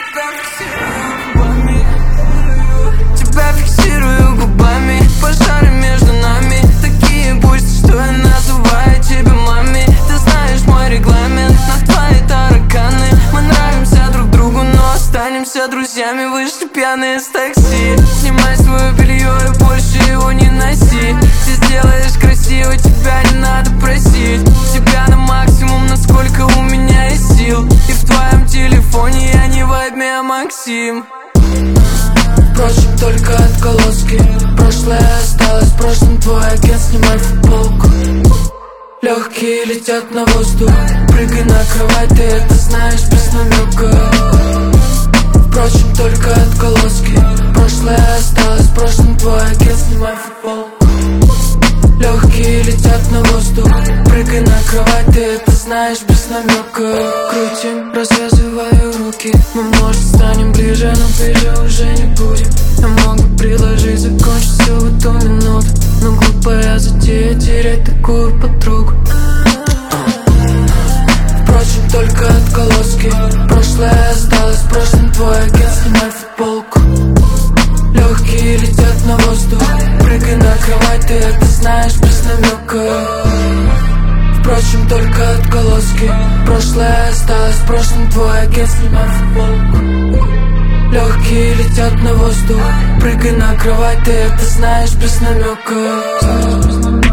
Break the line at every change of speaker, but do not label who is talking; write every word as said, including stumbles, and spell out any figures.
Тебя фиксирую губами, пожары между нами такие пусть, что я называю тебя мами. Ты знаешь мой регламент, на твои тараканы. Мы нравимся друг другу, но останемся друзьями. Вышли пьяные с такси. Снимай свое белье и больше его не носи. Ты сделаешь красиво, тебя не надо просить. Тебя на максимум, насколько у меня есть сил. И в твоем телефоне я не Вайбми, а Максим.
Впрочем, только отголоски. Прошлое осталось в прошлом, твой агент, снимай футболку. Легкие летят на воздух, прыгай на кровать, ты это знаешь без намека. Впрочем, только отголоски. Прошлое осталось в прошлом, твой агент, снимай футболку. Легкие летят на воздух, прыгай на кровать, ты это знаешь без намека. Крутим, развязываю руки. Мы, может, станем ближе, но ближе уже не будем. Я мог бы предложить закончить все в эту минуту, но глупая затея терять такую подругу. Впрочем, только отголоски. Прошлое осталось в прошлом, твой агент, снимай футболку. Легкие летят на воздух, прыгай на кровать, ты это знаешь без намека. Впрочем, только отголоски. Прошлое осталось в прошлом, твой агент, снимай футболку. Легкие летят на воздух, прыгай на кровать, ты это знаешь без намека.